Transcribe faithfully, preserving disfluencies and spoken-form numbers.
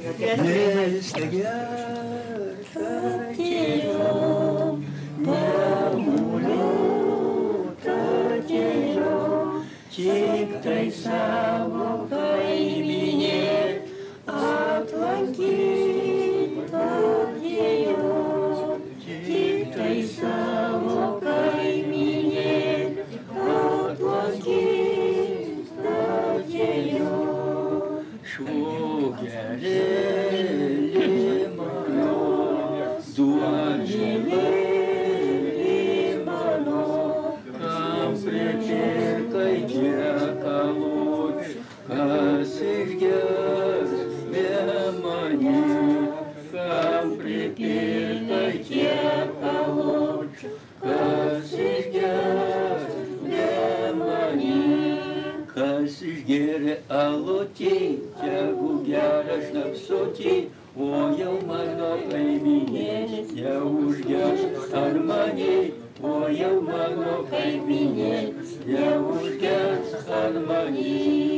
Nestagerta atėjau, nemuliuota atėjau, tik tai savo kaiminė atlankyt atėjau, tik tai savo kaiminė atlankyt atėjau. Švogerėlį mano, duonėlį mano, kam pripirkai tiek alučių, kas išgers be manį, kam pripirkai tiek alučių, kas išgers be manį. Kas išgėrė alutį, tegu geria šnapsutį, o jau mano kaiminė jau užgers ar manį, o jau mano kaiminė jau užgers ar manį.